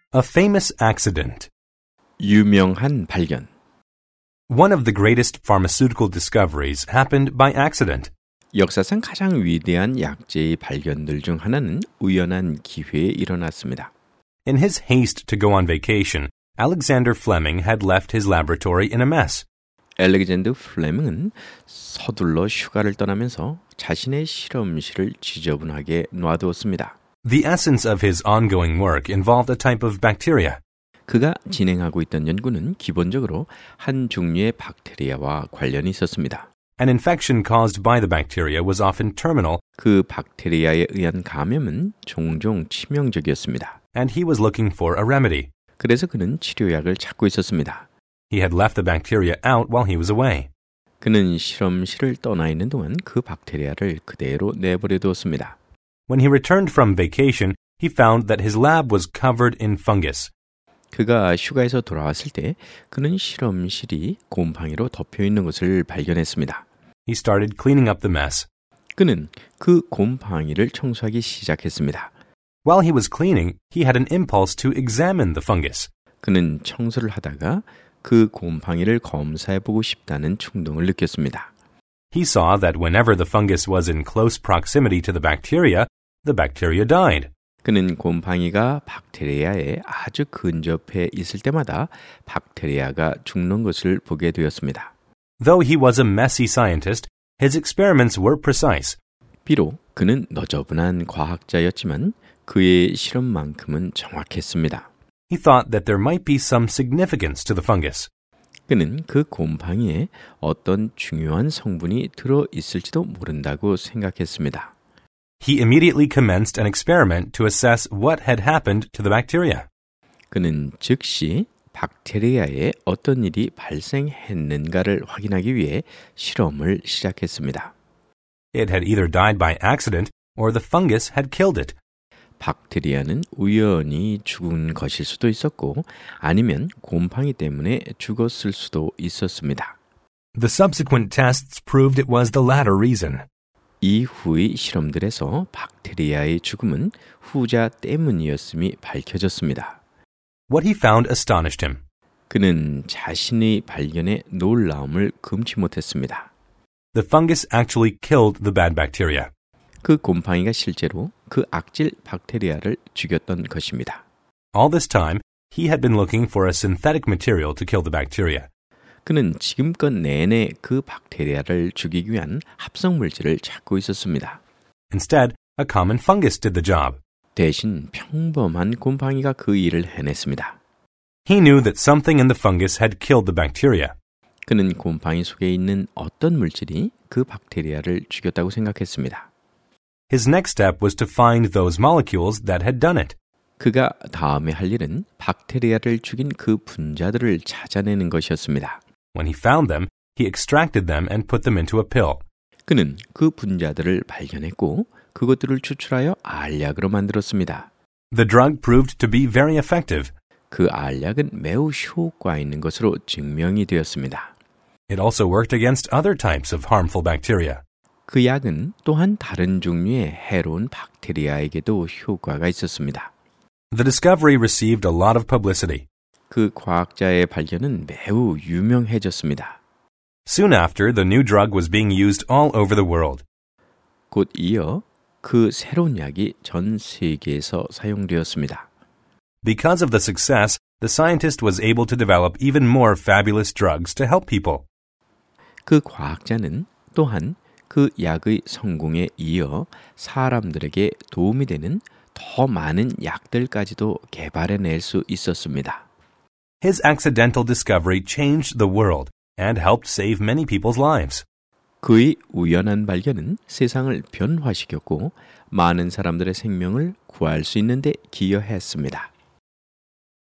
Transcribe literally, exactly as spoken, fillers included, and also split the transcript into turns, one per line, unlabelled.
A famous accident.
유명한 발견.
One of the greatest pharmaceutical discoveries happened by accident.
역사상 가장 위대한 약제의 발견들 중 하나는 우연한 기회에 일어났습니다.
In his haste to go on vacation, Alexander Fleming had left his laboratory in a mess.
알렉산더 플레밍은 서둘러 휴가를 떠나면서 자신의 실험실을 지저분하게 놔두었습니다.
The essence of his ongoing work involved a type of bacteria.
그가 진행하고 있던 연구는 기본적으로 한 종류의 박테리아와 관련이 있었습니다.
An infection caused by the bacteria was often terminal,
그 박테리아에 의한 감염은 종종 치명적이었습니다.
and he was looking for a remedy.
그래서 그는 치료약을 찾고 있었습니다.
He had left the bacteria out while he was away.
그는 실험실을 떠나 있는 동안 그 박테리아를 그대로 내버려 두었습니다.
When he returned from vacation, he found that his lab was covered in fungus.
그가 휴가에서 돌아왔을 때 그는 실험실이 곰팡이로 덮여 있는 것을 발견했습니다.
He started cleaning up the mess.
그는 그 곰팡이를 청소하기 시작했습니다.
While he was cleaning, he had an impulse to examine the fungus.
그는 청소를 하다가 그 곰팡이를 검사해보고 싶다는 충동을 느꼈습니다.
He saw that whenever the fungus was in close proximity to the bacteria, the bacteria died.
그는 곰팡이가 박테리아에 아주 근접해 있을 때마다 박테리아가 죽는 것을 보게 되었습니다.
Though he was a messy scientist, his experiments were precise.
비록 그는 너저분한 과학자였지만 그의 실험만큼은 정확했습니다.
He thought that there might be some significance to the fungus.
그는 그 곰팡이에 어떤 중요한 성분이 들어 있을지도 모른다고 생각했습니다.
He immediately commenced an experiment to assess what had happened to the bacteria.
그는 즉시 박테리아에 어떤 일이 발생했는가를 확인하기 위해 실험을 시작했습니다.
It had either died by accident or the fungus had killed it.
박테리아는 우연히 죽은 것일 수도 있었고 아니면 곰팡이 때문에 죽었을 수도 있었습니다.
The subsequent tests proved it was the latter reason.
이후의 실험들에서 박테리아의 죽음은 후자 때문이었음이 밝혀졌습니다.
What he found astonished him.
그는 자신의 발견에 놀라움을 금치 못했습니다.
The fungus actually killed the bad bacteria.
그 곰팡이가 실제로 그 악질 박테리아를 죽였던 것입니다.
All this time, he had been looking for a synthetic material to kill the bacteria.
그는 지금껏 내내 그 박테리아를 죽이기 위한 합성 물질을 찾고 있었습니다.
Instead, a common fungus did the job.
대신 평범한 곰팡이가 그 일을 해냈습니다.
He knew that something in the fungus had killed the bacteria.
그는 곰팡이 속에 있는 어떤 물질이 그 박테리아를 죽였다고 생각했습니다.
His next step was to find those molecules that had done it.
그가 다음에 할 일은 박테리아를 죽인 그 분자들을 찾아내는 것이었습니다.
When he found them, he extracted them and put them into a pill.
그는 그 분자들을 발견했고 그것들을 추출하여 알약으로 만들었습니다.
The drug proved to be very effective.
그 알약은 매우 효과 있는 것으로 증명이 되었습니다.
It also worked against other types of harmful bacteria.
그 약은 또한 다른 종류의 해로운 박테리아에게도 효과가 있었습니다.
The discovery received a lot of publicity.
그 과학자의 발견은 매우 유명해졌습니다.
Soon after, the new drug was being used all over the world.
곧 이어 그 새로운 약이 전 세계에서 사용되었습니다.
Because of the success, the scientist was able to develop even more fabulous drugs to help people.
그 과학자는 또한 그 약의 성공에 이어 사람들에게 도움이 되는 더 많은 약들까지도 개발해낼 수 있었습니다.
His accidental discovery changed the world and helped save many people's lives.
그의 우연한 발견은 세상을 변화시켰고 많은 사람들의 생명을 구할 수 있는 데 기여했습니다.